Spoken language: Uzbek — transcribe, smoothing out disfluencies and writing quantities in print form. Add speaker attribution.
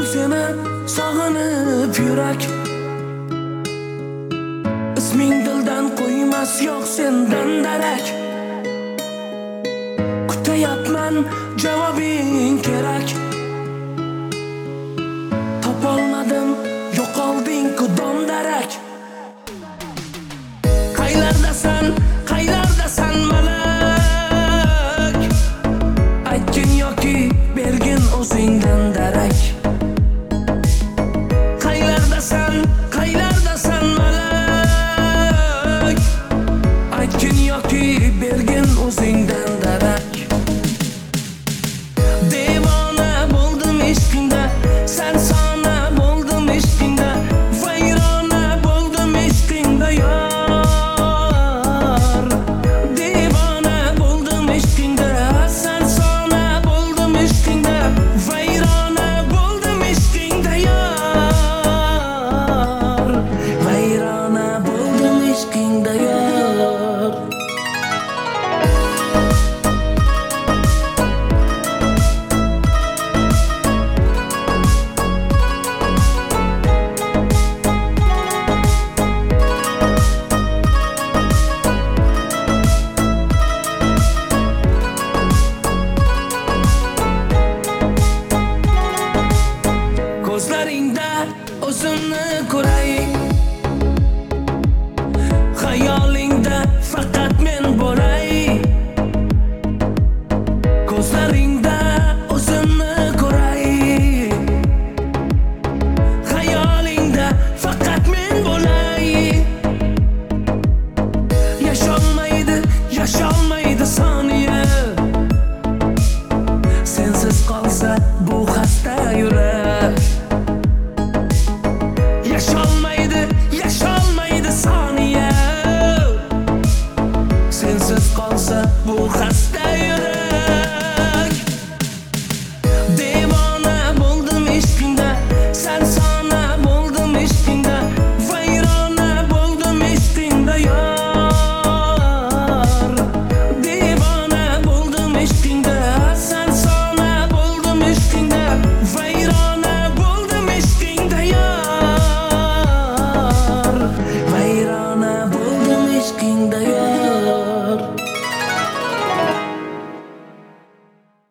Speaker 1: seni sog'inib yurak. Isming dildan qo'ymas, yo'q sendan darak. Kutayapman, javobing kerak. Topolmadim, yo'qolding-ku dom-darak. Qaylardasan, qaylardasan malak? Aytgin yoki bergin o'zingdan darak. Qaylardasan, qaylardasan malak? Aytgin yoki bergin o'zingdan darak. Devona bo'ldim ishqingda, sen sona bo'ldim ishqingda, vayrona bo'ldim ishqingda yor. Devona bo'ldim ishqingda, sen sona bo'ldim ishqingda, vayrona bo'ldim ishqingda yor. Vayrona bo'ldim ishqingda yor. Ko'zlaringda o'zimni ko'ray, xayolingda faqat men bo'lay. Ko'zlaringda o'zimni ko'ray, xayolingda faqat men bo'lay. Yasholmaydi, yasholmaydi soniya, sensiz qolsa bu xasta yurak. Yasholmaydi, yasholmaydi soniya, sensiz qolsa bu xasta yurak.